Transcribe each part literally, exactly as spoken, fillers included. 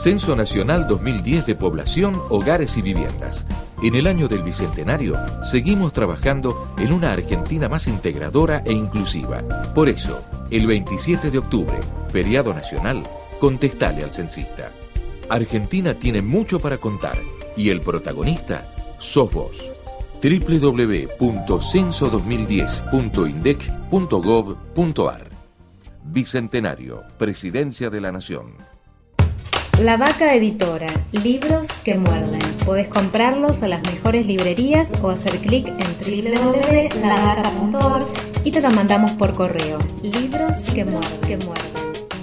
Censo Nacional dos mil diez de Población, Hogares y Viviendas. En el año del Bicentenario, seguimos trabajando en una Argentina más integradora e inclusiva. Por eso, el veintisiete de octubre, feriado nacional, contestale al censista. Argentina tiene mucho para contar y el protagonista sos vos. doble u doble u doble u punto censo dos mil diez punto indec punto gov punto ar. Bicentenario, Presidencia de la Nación. La Vaca Editora, libros que muerden. Podés comprarlos a las mejores librerías o hacer clic en doble u doble u doble u punto la vaca punto org y te lo mandamos por correo. Libros que muerden. Que muerden.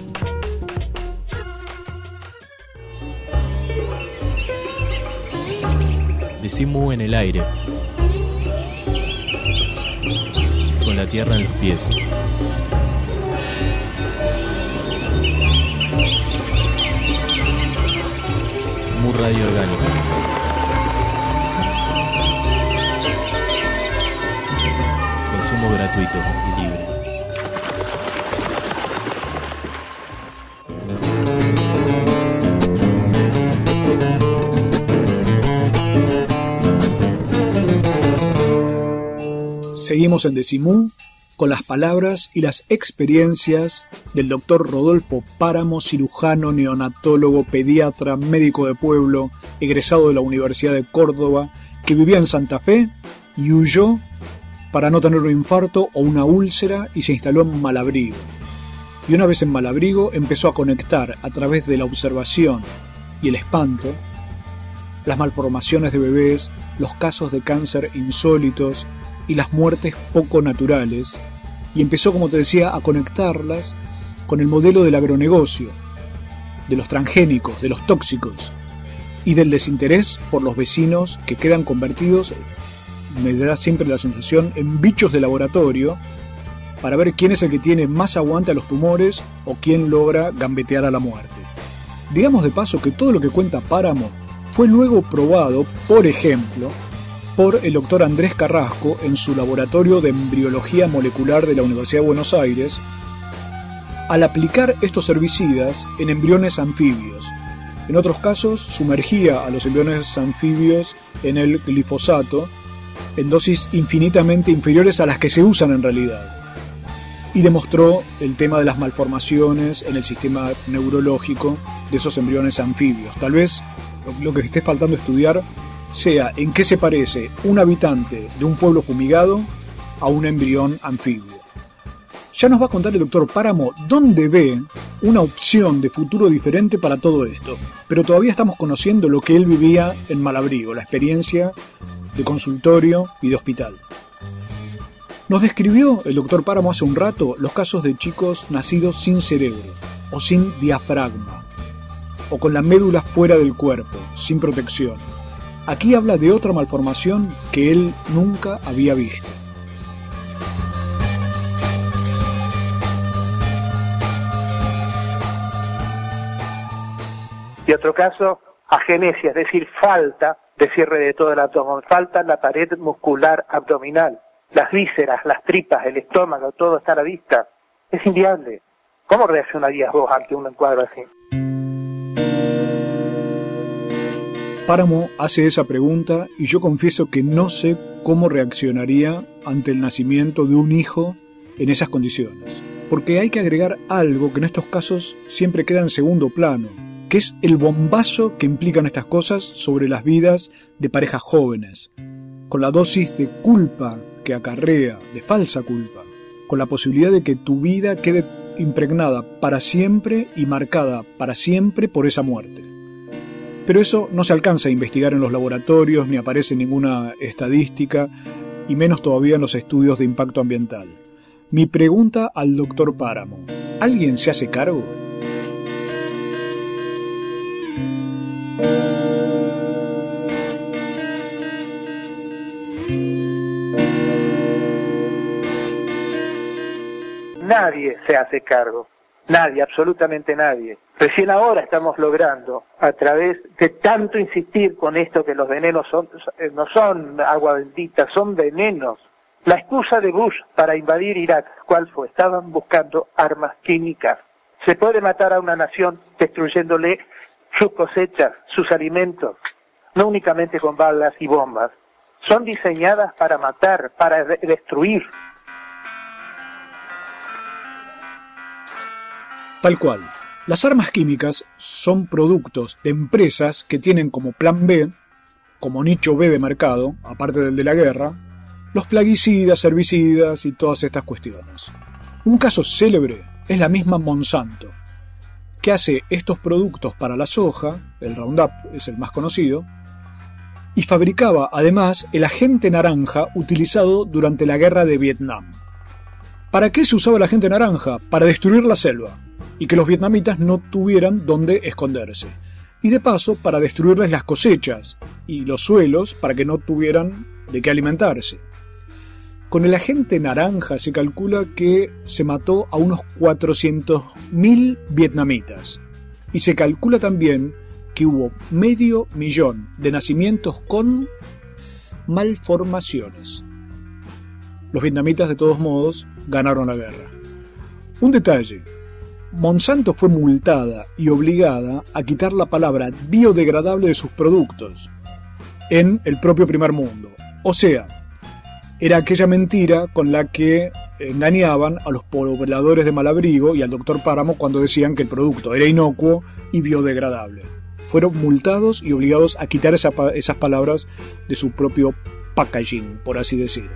Decimu en el aire, con la tierra en los pies. Mu Radio Orgánica. Consumo gratuito y libre. Seguimos en Decimú con las palabras y las experiencias del doctor Rodolfo Páramo, cirujano, neonatólogo, pediatra, médico de pueblo, egresado de la Universidad de Córdoba, que vivía en Santa Fe y huyó para no tener un infarto o una úlcera y se instaló en Malabrigo. Y una vez en Malabrigo empezó a conectar a través de la observación y el espanto las malformaciones de bebés, los casos de cáncer insólitos y las muertes poco naturales, y empezó, como te decía, a conectarlas con el modelo del agronegocio, de los transgénicos, de los tóxicos, y del desinterés por los vecinos que quedan convertidos, me da siempre la sensación, en bichos de laboratorio, para ver quién es el que tiene más aguante a los tumores o quién logra gambetear a la muerte. Digamos de paso que todo lo que cuenta Páramo fue luego probado, por ejemplo, por el doctor Andrés Carrasco en su laboratorio de embriología molecular de la Universidad de Buenos Aires, al aplicar estos herbicidas en embriones anfibios. En otros casos, sumergía a los embriones anfibios en el glifosato en dosis infinitamente inferiores a las que se usan en realidad. Y demostró el tema de las malformaciones en el sistema neurológico de esos embriones anfibios. Tal vez lo que esté faltando estudiar sea en qué se parece un habitante de un pueblo fumigado a un embrión anfibio. Ya nos va a contar el doctor Páramo dónde ve una opción de futuro diferente para todo esto, pero todavía estamos conociendo lo que él vivía en Malabrigo, la experiencia de consultorio y de hospital. Nos describió el doctor Páramo hace un rato los casos de chicos nacidos sin cerebro o sin diafragma o con la médula fuera del cuerpo, sin protección. Aquí habla de otra malformación que él nunca había visto. Y otro caso, agenesia, es decir, falta de cierre de todo el abdomen, falta la pared muscular abdominal, las vísceras, las tripas, el estómago, todo está a la vista. Es inviable. ¿Cómo reaccionarías vos ante un cuadro así? Páramo hace esa pregunta y yo confieso que no sé cómo reaccionaría ante el nacimiento de un hijo en esas condiciones. Porque hay que agregar algo que en estos casos siempre queda en segundo plano, que es el bombazo que implican estas cosas sobre las vidas de parejas jóvenes, con la dosis de culpa que acarrea, de falsa culpa, con la posibilidad de que tu vida quede impregnada para siempre y marcada para siempre por esa muerte. Pero eso no se alcanza a investigar en los laboratorios, ni aparece en ninguna estadística, y menos todavía en los estudios de impacto ambiental. Mi pregunta al doctor Páramo: ¿alguien se hace cargo? Nadie se hace cargo. Nadie, absolutamente nadie. Recién ahora estamos logrando, a través de tanto insistir con esto que los venenos son, no son agua bendita, son venenos. La excusa de Bush para invadir Irak, ¿cuál fue? Estaban buscando armas químicas. Se puede matar a una nación destruyéndole sus cosechas, sus alimentos, no únicamente con balas y bombas, son diseñadas para matar, para de- destruir. Tal cual. Las armas químicas son productos de empresas que tienen como plan B, como nicho B de mercado, aparte del de la guerra, los plaguicidas, herbicidas y todas estas cuestiones. Un caso célebre es la misma Monsanto, que hace estos productos para la soja, el Roundup es el más conocido, y fabricaba además el agente naranja utilizado durante la guerra de Vietnam. ¿Para qué se usaba el agente naranja? Para destruir la selva y que los vietnamitas no tuvieran dónde esconderse. Y de paso para destruirles las cosechas y los suelos para que no tuvieran de qué alimentarse. Con el agente naranja se calcula que se mató a unos cuatrocientos mil vietnamitas. Y se calcula también que hubo medio millón de nacimientos con malformaciones. Los vietnamitas, de todos modos, ganaron la guerra. Un detalle: Monsanto fue multada y obligada a quitar la palabra biodegradable de sus productos en el propio primer mundo. O sea, era aquella mentira con la que engañaban a los pobladores de Malabrigo y al doctor Páramo cuando decían que el producto era inocuo y biodegradable. Fueron multados y obligados a quitar esa, esas palabras de su propio packaging, por así decirlo.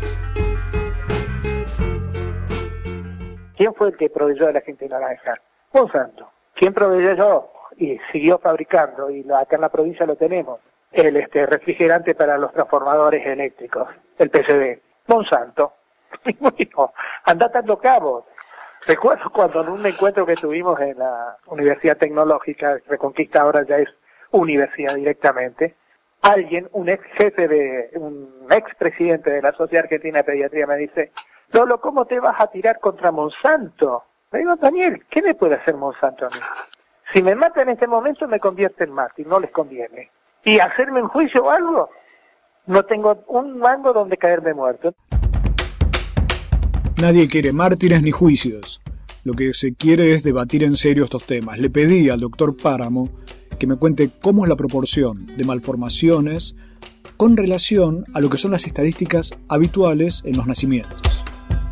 ¿Quién fue el que proveyó el agente naranja? Monsanto. ¿Quién proveyó y siguió fabricando? Y acá en la provincia lo tenemos. El este, refrigerante para los transformadores eléctricos, el P C B. Monsanto. Anda dando cabos. Recuerdo cuando en un encuentro que tuvimos en la Universidad Tecnológica, Reconquista ahora ya es universidad directamente, alguien, un ex jefe de, un ex presidente de la Sociedad Argentina de Pediatría me dice: Lolo, ¿cómo te vas a tirar contra Monsanto? Le digo: Daniel, ¿qué me puede hacer Monsanto a mí? Si me mata en este momento me convierte en mártir, no les conviene. ¿Y hacerme un juicio o algo? No tengo un mango donde caerme muerto. Nadie quiere mártires ni juicios. Lo que se quiere es debatir en serio estos temas. Le pedí al doctor Páramo que me cuente cómo es la proporción de malformaciones con relación a lo que son las estadísticas habituales en los nacimientos.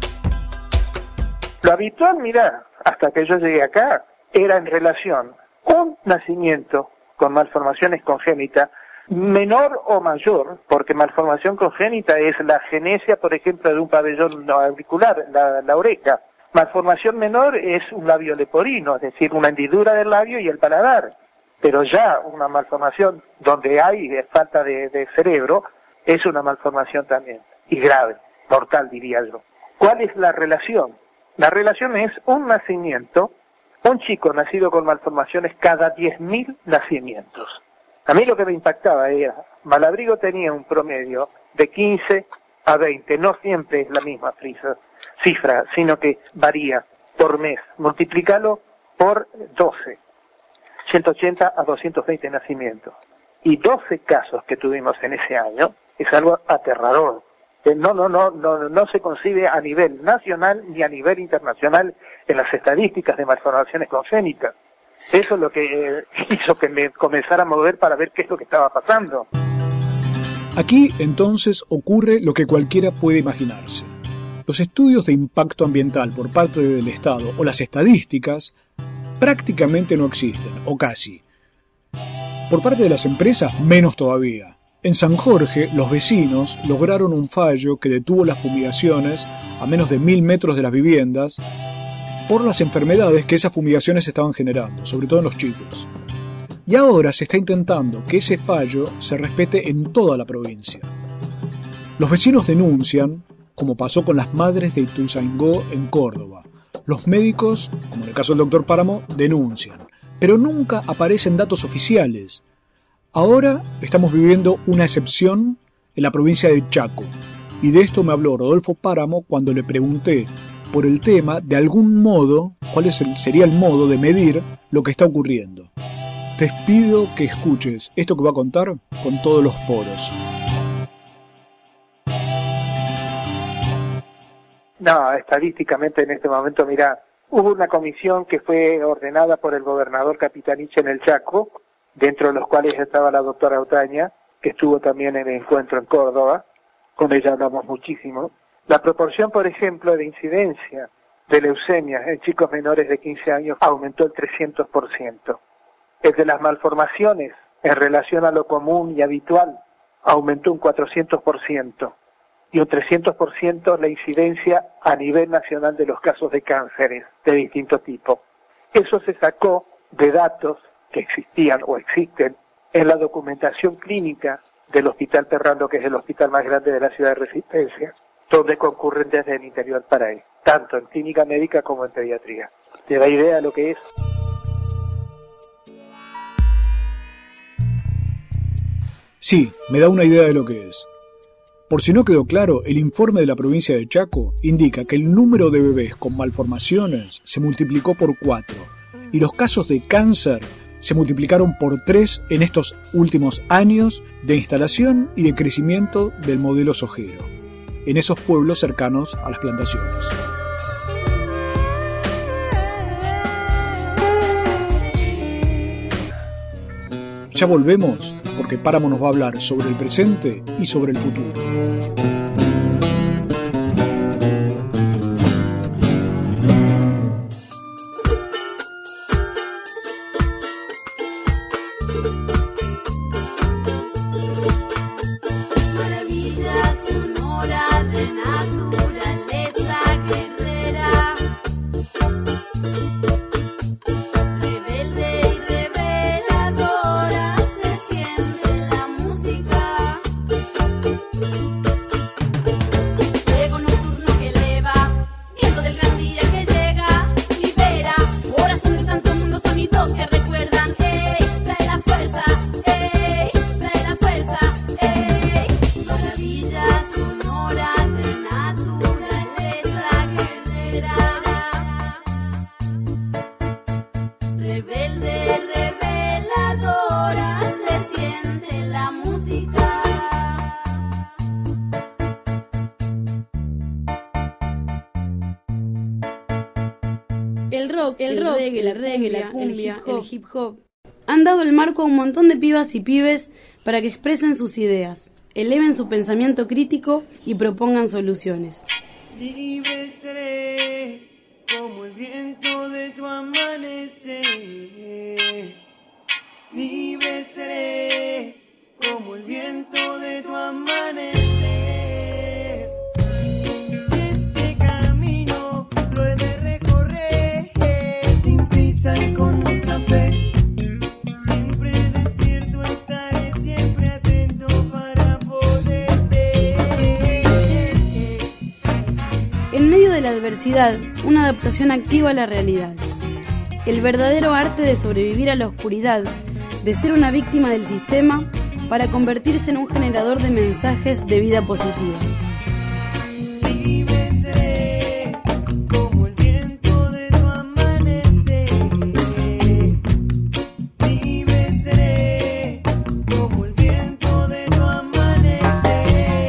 Lo habitual, mirá, hasta que yo llegué acá, era en relación un nacimiento con malformaciones congénitas, menor o mayor, porque malformación congénita es la genesia, por ejemplo, de un pabellón auricular, la, la oreja. Malformación menor es un labio leporino, es decir, una hendidura del labio y el paladar. Pero ya una malformación donde hay falta de, de cerebro es una malformación también, y grave, mortal diría yo. ¿Cuál es la relación? La relación es un nacimiento, un chico nacido con malformaciones cada diez mil nacimientos. A mí lo que me impactaba era, Malabrigo tenía un promedio de quince a veinte, no siempre es la misma cifra, sino que varía por mes. Multiplícalo por doce, ciento ochenta a doscientos veinte nacimientos. Y doce casos que tuvimos en ese año es algo aterrador. No, no, no, no, no se concibe a nivel nacional ni a nivel internacional en las estadísticas de malformaciones congénitas. Eso es lo que eh, hizo que me comenzara a mover para ver qué es lo que estaba pasando. Aquí entonces ocurre lo que cualquiera puede imaginarse. Los estudios de impacto ambiental por parte del Estado o las estadísticas prácticamente no existen, o casi. Por parte de las empresas, menos todavía. En San Jorge, los vecinos lograron un fallo que detuvo las fumigaciones a menos de mil metros de las viviendas por las enfermedades que esas fumigaciones estaban generando, sobre todo en los chicos. Y ahora se está intentando que ese fallo se respete en toda la provincia. Los vecinos denuncian, como pasó con las madres de Ituzaingó en Córdoba. Los médicos, como en el caso del doctor Páramo, denuncian, pero nunca aparecen datos oficiales. Ahora estamos viviendo una excepción en la provincia de Chaco, y de esto me habló Rodolfo Páramo cuando le pregunté por el tema de algún modo, cuál es el, sería el modo de medir lo que está ocurriendo. Te pido que escuches esto que va a contar con todos los poros. No, estadísticamente en este momento, mira, Hubo una comisión que fue ordenada por el gobernador Capitanich en el Chaco, dentro de los cuales estaba la doctora Otaña, que estuvo también en el encuentro en Córdoba, con ella hablamos muchísimo. La proporción, por ejemplo, de incidencia de leucemia en chicos menores de quince años aumentó el trescientos por ciento. El de las malformaciones en relación a lo común y habitual aumentó un cuatrocientos por ciento. Y un trescientos por ciento la incidencia a nivel nacional de los casos de cánceres de distinto tipo. Eso se sacó de datos que existían o existen en la documentación clínica del Hospital Perrando, que es el hospital más grande de la ciudad de Resistencia, donde concurren desde el interior para él, tanto en clínica médica como en pediatría. ¿Te da idea de lo que es? Sí, me da una idea de lo que es. Por si no quedó claro, el informe de la provincia de Chaco indica que el número de bebés con malformaciones se multiplicó por cuatro y los casos de cáncer se multiplicaron por tres en estos últimos años de instalación y de crecimiento del modelo sojero, en esos pueblos cercanos a las plantaciones. Ya volvemos, porque Páramo nos va a hablar sobre el presente y sobre el futuro. El rock, el, el rock, reggae, la reggae, la cumbia, el hip, el hip hop han dado el marco a un montón de pibas y pibes para que expresen sus ideas, eleven su pensamiento crítico y propongan soluciones. Libre seré como el viento de tu amanecer. Libre seré como el viento de tu amanecer. Si este camino lo he de recorrer sin prisa y con mucha fe, siempre despierto estaré, siempre atento para poder ver. En medio de la adversidad, una adaptación activa a la realidad. El verdadero arte de sobrevivir a la oscuridad, de ser una víctima del sistema para convertirse en un generador de mensajes de vida positiva. Libre seré como el viento de tu amanecer. Libre seré como el viento de tu amanecer.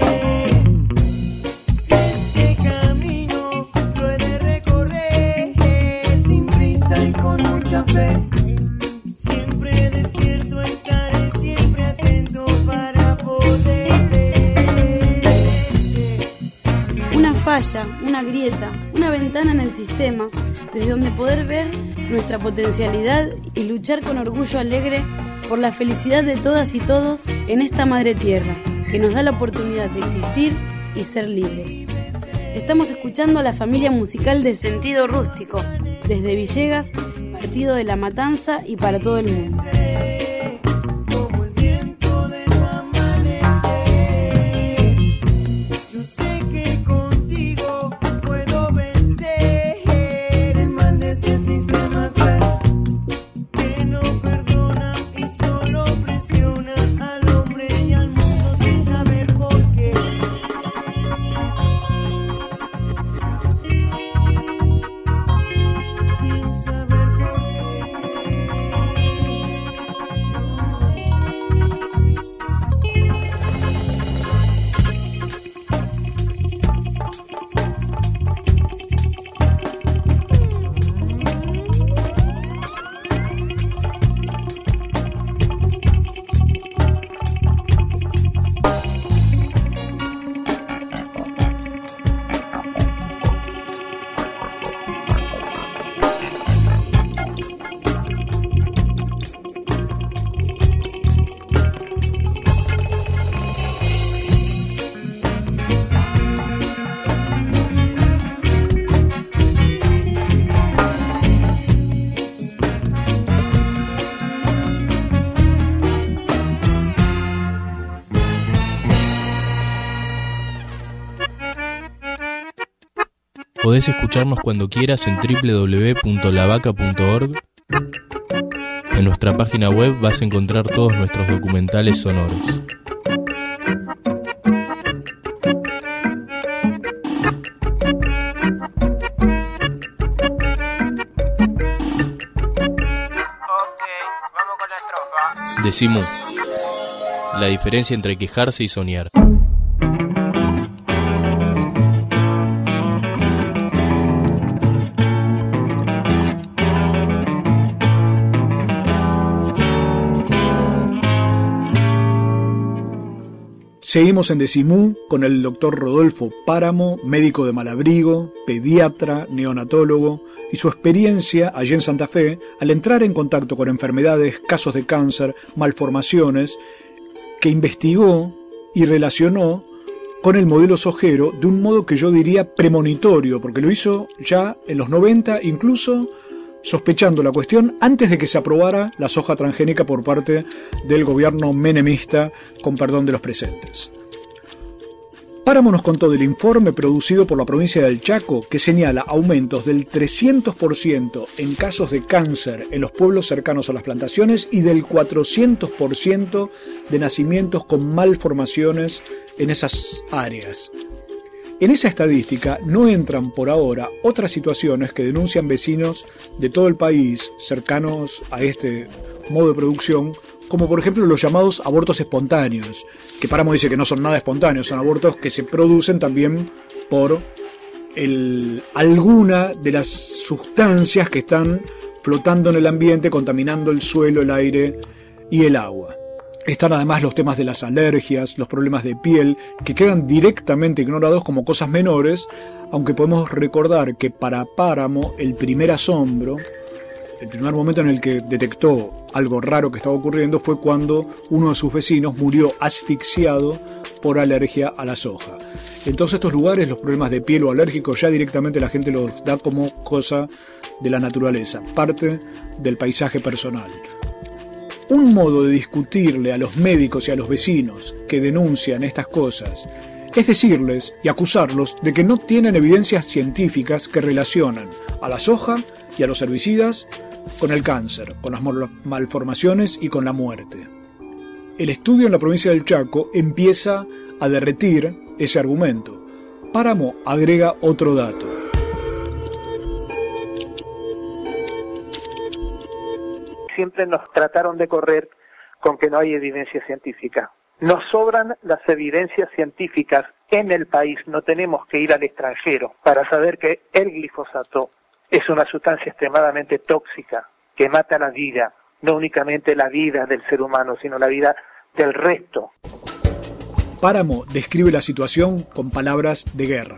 Si este camino lo he de recorrer sin prisa y con mucha fe, siempre despierto estaré, siempre atento para poder ver. Una falla, una grieta, una ventana en el sistema, desde donde poder ver nuestra potencialidad y luchar con orgullo alegre por la felicidad de todas y todos en esta madre tierra, que nos da la oportunidad de existir y ser libres. Estamos escuchando a la familia musical de Sentido Rústico, desde Villegas, partido de La Matanza y para todo el mundo. Como el viento de tu amanecer, yo sé que contigo puedo vencer el mal de este sistema cruel, que no perdona y solo presiona al hombre y al mundo sin saber por qué. Sin saber por qué. Podés escucharnos cuando quieras en doble u doble u doble u punto la vaca punto org. En nuestra página web vas a encontrar todos nuestros documentales sonoros. Decimú. La diferencia entre quejarse y soñar. Seguimos en Decimú con el doctor Rodolfo Páramo, médico de Malabrigo, pediatra, neonatólogo, y su experiencia allí en Santa Fe al entrar en contacto con enfermedades, casos de cáncer, malformaciones, que investigó y relacionó con el modelo sojero de un modo que yo diría premonitorio, porque lo hizo ya en los noventa, incluso sospechando la cuestión antes de que se aprobara la soja transgénica por parte del gobierno menemista, con perdón de los presentes. Páramo nos contó del informe producido por la provincia del Chaco que señala aumentos del trescientos por ciento en casos de cáncer en los pueblos cercanos a las plantaciones y del cuatrocientos por ciento de nacimientos con malformaciones en esas áreas. En esa estadística no entran por ahora otras situaciones que denuncian vecinos de todo el país cercanos a este modo de producción, como por ejemplo los llamados abortos espontáneos, que Páramo dice que no son nada espontáneos, son abortos que se producen también por el, alguna de las sustancias que están flotando en el ambiente, contaminando el suelo, el aire y el agua. Están además los temas de las alergias, los problemas de piel, que quedan directamente ignorados como cosas menores, aunque podemos recordar que para Páramo el primer asombro, el primer momento en el que detectó algo raro que estaba ocurriendo fue cuando uno de sus vecinos murió asfixiado por alergia a la soja. En todos estos lugares los problemas de piel o alérgicos ya directamente la gente los da como cosa de la naturaleza, parte del paisaje personal. Un modo de discutirle a los médicos y a los vecinos que denuncian estas cosas es decirles y acusarlos de que no tienen evidencias científicas que relacionan a la soja y a los herbicidas con el cáncer, con las malformaciones y con la muerte. El estudio en la provincia del Chaco empieza a derretir ese argumento. Páramo agrega otro dato. Siempre nos trataron de correr con que no hay evidencia científica. Nos sobran las evidencias científicas en el país, no tenemos que ir al extranjero para saber que el glifosato es una sustancia extremadamente tóxica que mata la vida, no únicamente la vida del ser humano, sino la vida del resto. Páramo describe la situación con palabras de guerra.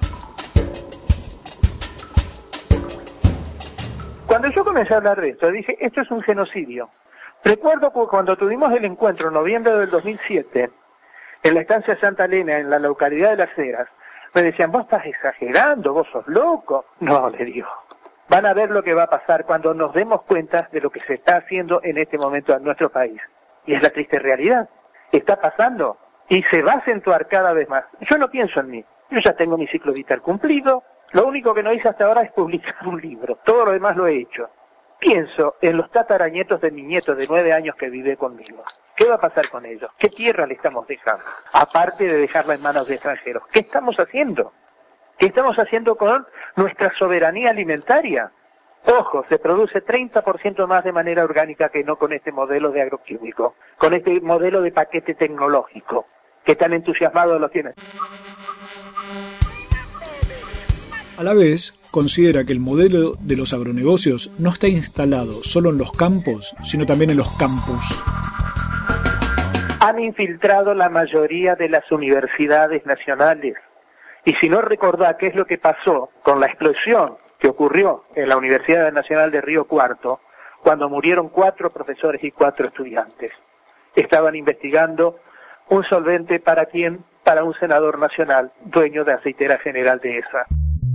Cuando yo comencé a hablar de esto, dije, esto es un genocidio. Recuerdo cuando tuvimos el encuentro en noviembre del dos mil siete, en la estancia Santa Elena, en la localidad de Las Heras, me decían, vos estás exagerando, vos sos loco. No, le digo, van a ver lo que va a pasar cuando nos demos cuenta de lo que se está haciendo en este momento en nuestro país. Y es la triste realidad. Está pasando y se va a acentuar cada vez más. Yo no pienso en mí. Yo ya tengo mi ciclo vital cumplido. Lo único que no hice hasta ahora es publicar un libro. Todo lo demás lo he hecho. Pienso en los tataranietos de mi nieto de nueve años que vive conmigo. ¿Qué va a pasar con ellos? ¿Qué tierra le estamos dejando? Aparte de dejarla en manos de extranjeros. ¿Qué estamos haciendo? ¿Qué estamos haciendo con nuestra soberanía alimentaria? Ojo, se produce treinta por ciento más de manera orgánica que no con este modelo de agroquímico, con este modelo de paquete tecnológico, que tan entusiasmados lo tienen. A la vez, considera que el modelo de los agronegocios no está instalado solo en los campos, sino también en los campus. Han infiltrado la mayoría de las universidades nacionales. Y si no recordá qué es lo que pasó con la explosión que ocurrió en la Universidad Nacional de Río Cuarto, cuando murieron cuatro profesores y cuatro estudiantes. Estaban investigando un solvente para quién, para un senador nacional, dueño de Aceitera General Dehesa.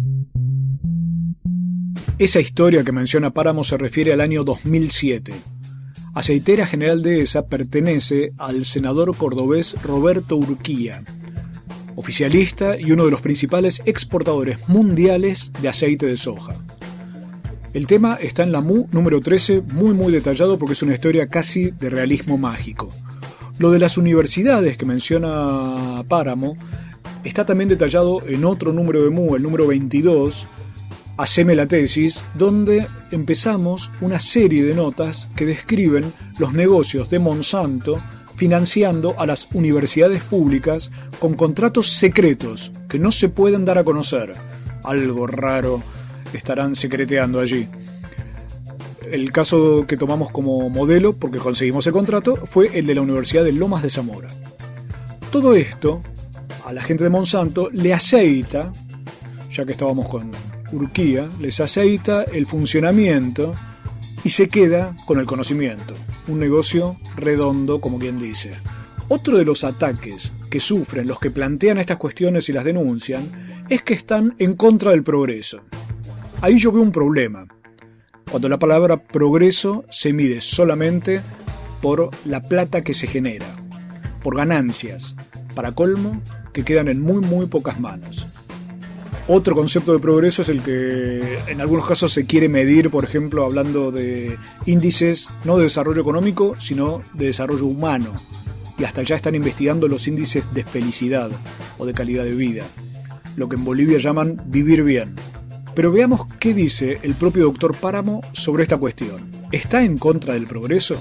Esa historia que menciona Páramo se refiere al año dos mil siete. Aceitera General Dehesa pertenece al senador cordobés Roberto Urquía, oficialista y uno de los principales exportadores mundiales de aceite de soja. El tema está en la M U número trece, muy muy detallado porque es una historia casi de realismo mágico. Lo de las universidades que menciona Páramo está también detallado en otro número de M U, el número veintidós, Haceme la tesis, donde empezamos una serie de notas que describen los negocios de Monsanto financiando a las universidades públicas con contratos secretos que no se pueden dar a conocer. Algo raro estarán secreteando allí. El caso que tomamos como modelo, porque conseguimos el contrato, fue el de la Universidad de Lomas de Zamora. Todo esto, a la gente de Monsanto le aceita, ya que estábamos con Urquía, les aceita el funcionamiento y se queda con el conocimiento. Un negocio redondo, como quien dice. Otro de los ataques que sufren los que plantean estas cuestiones y las denuncian es que están en contra del progreso. Ahí yo veo un problema. Cuando la palabra progreso se mide solamente por la plata que se genera, por ganancias, para colmo, que quedan en muy muy pocas manos. Otro concepto de progreso es el que en algunos casos se quiere medir, por ejemplo, hablando de índices no de desarrollo económico, sino de desarrollo humano. Y hasta ya están investigando los índices de felicidad o de calidad de vida, lo que en Bolivia llaman vivir bien. Pero veamos qué dice el propio doctor Páramo sobre esta cuestión. ¿Está en contra del progreso?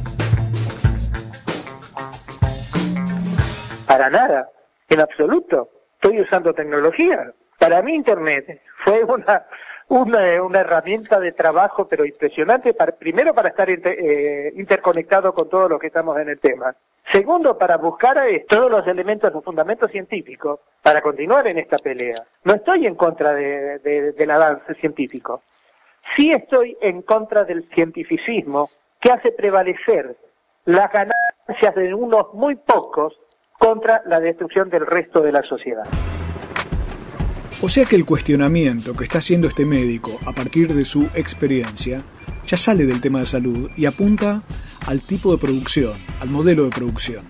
Para nada, en absoluto. Estoy usando tecnología. Para mí Internet fue una, una, una herramienta de trabajo, pero impresionante, para, primero para estar inter, eh, interconectado con todo lo que estamos en el tema. Segundo, para buscar eh, todos los elementos, los fundamentos científicos, para continuar en esta pelea. No estoy en contra de, de, del avance científico. Sí estoy en contra del cientificismo que hace prevalecer las ganancias de unos muy pocos contra la destrucción del resto de la sociedad. O sea que el cuestionamiento que está haciendo este médico a partir de su experiencia ya sale del tema de salud y apunta al tipo de producción, al modelo de producción.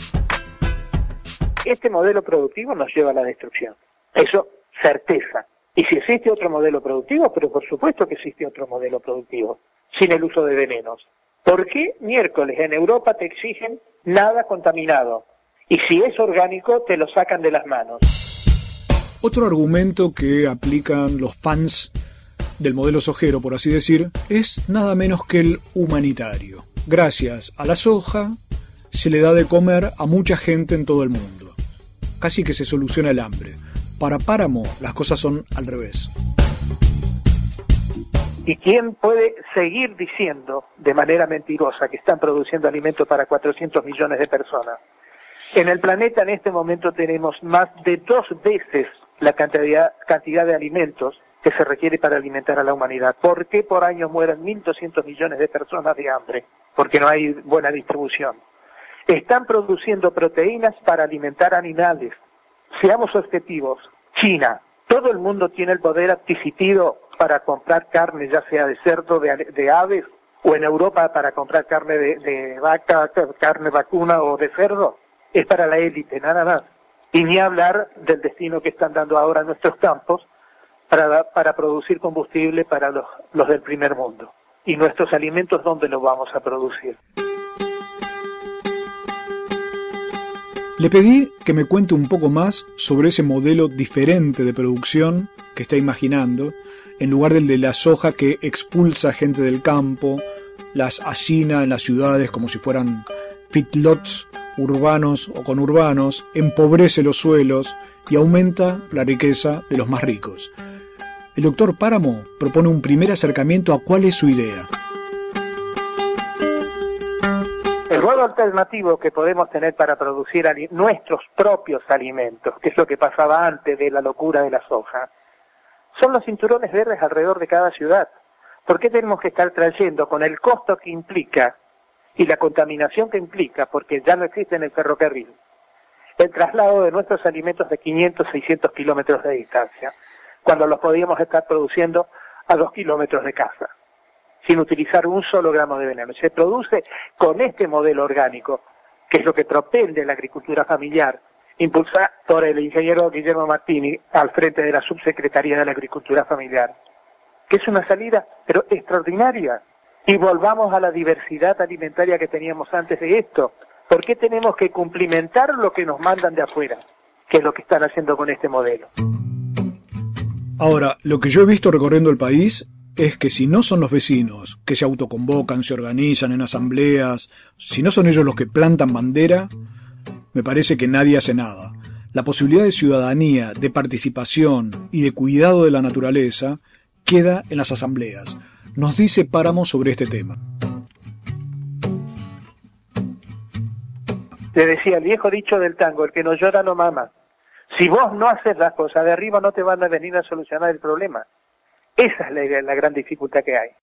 Este modelo productivo nos lleva a la destrucción. Eso, certeza. Y si existe otro modelo productivo, pero por supuesto que existe otro modelo productivo, sin el uso de venenos. ¿Por qué miércoles en Europa te exigen nada contaminado? Y si es orgánico, te lo sacan de las manos. Otro argumento que aplican los fans del modelo sojero, por así decir, es nada menos que el humanitario. Gracias a la soja se le da de comer a mucha gente en todo el mundo. Casi que se soluciona el hambre. Para Páramo las cosas son al revés. ¿Y quién puede seguir diciendo de manera mentirosa que están produciendo alimentos para cuatrocientos millones de personas? En el planeta en este momento tenemos más de dos veces la cantidad, cantidad de alimentos que se requiere para alimentar a la humanidad. ¿Por qué por año mueren mil doscientos millones de personas de hambre? Porque no hay buena distribución. Están produciendo proteínas para alimentar animales. Seamos objetivos. China, todo el mundo tiene el poder adquisitivo para comprar carne, ya sea de cerdo, de, de aves, o en Europa para comprar carne de, de vaca, carne vacuna o de cerdo. Es para la élite, nada más. Y ni hablar del destino que están dando ahora a nuestros campos para, para producir combustible para los, los del primer mundo. ¿Y nuestros alimentos dónde los vamos a producir? Le pedí que me cuente un poco más sobre ese modelo diferente de producción que está imaginando, en lugar del de la soja que expulsa gente del campo, las hacina en las ciudades como si fueran feedlots urbanos o conurbanos, empobrece los suelos y aumenta la riqueza de los más ricos. El doctor Páramo propone un primer acercamiento a cuál es su idea. El modo alternativo que podemos tener para producir ali- nuestros propios alimentos, que es lo que pasaba antes de la locura de la soja, son los cinturones verdes alrededor de cada ciudad. ¿Por qué tenemos que estar trayendo con el costo que implica y la contaminación que implica, porque ya no existe en el ferrocarril, el traslado de nuestros alimentos de quinientos, seiscientos kilómetros de distancia, cuando los podíamos estar produciendo a dos kilómetros de casa, sin utilizar un solo gramo de veneno? Se produce con este modelo orgánico, que es lo que propende la agricultura familiar, impulsada por el ingeniero Guillermo Martini al frente de la Subsecretaría de la Agricultura Familiar, que es una salida, pero extraordinaria. Y volvamos a la diversidad alimentaria que teníamos antes de esto. ¿Por qué tenemos que cumplimentar lo que nos mandan de afuera? Que es lo que están haciendo con este modelo. Ahora, lo que yo he visto recorriendo el país es que si no son los vecinos que se autoconvocan, se organizan en asambleas, si no son ellos los que plantan bandera, me parece que nadie hace nada. La posibilidad de ciudadanía, de participación y de cuidado de la naturaleza queda en las asambleas. Nos dice Páramo sobre este tema. Te decía el viejo dicho del tango, el que no llora no mama. Si vos no haces las cosas de arriba, no te van a venir a solucionar el problema. Esa es la, la gran dificultad que hay.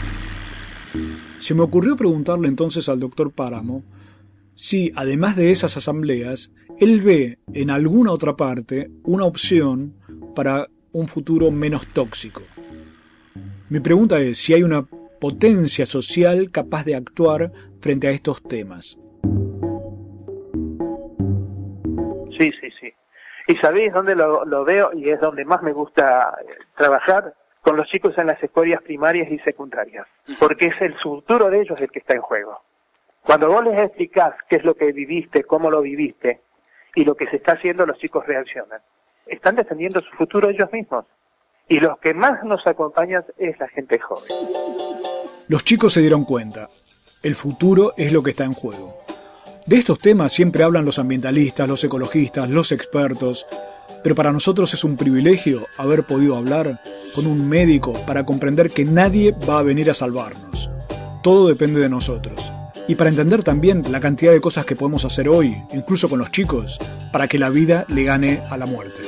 Se me ocurrió preguntarle entonces al doctor Páramo si, además de esas asambleas, él ve en alguna otra parte una opción para un futuro menos tóxico. Mi pregunta es si hay una potencia social capaz de actuar frente a estos temas. Sí, sí, sí. ¿Y sabéis dónde lo, lo veo? Y es donde más me gusta trabajar, con los chicos en las escuelas primarias y secundarias. Porque es el futuro de ellos el que está en juego. Cuando vos les explicás qué es lo que viviste, cómo lo viviste, y lo que se está haciendo, los chicos reaccionan. Están defendiendo su futuro ellos mismos. Y los que más nos acompañan es la gente joven. Los chicos se dieron cuenta. El futuro es lo que está en juego. De estos temas siempre hablan los ambientalistas, los ecologistas, los expertos, pero para nosotros es un privilegio haber podido hablar con un médico para comprender que nadie va a venir a salvarnos. Todo depende de nosotros. Y para entender también la cantidad de cosas que podemos hacer hoy, incluso con los chicos, para que la vida le gane a la muerte.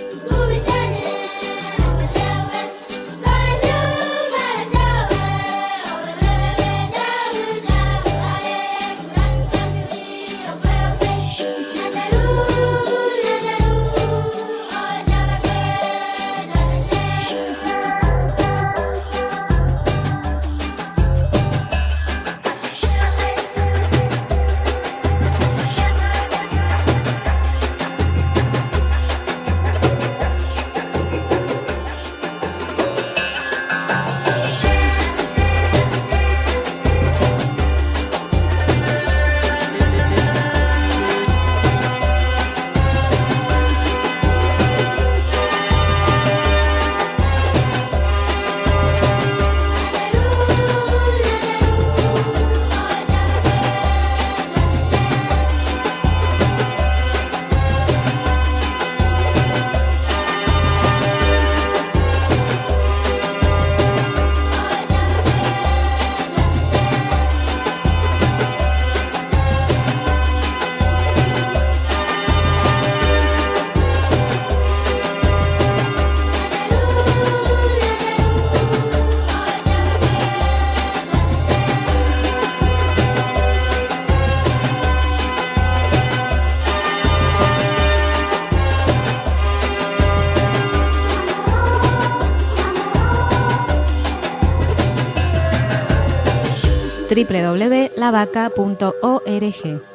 doble u doble u doble u punto la vaca punto org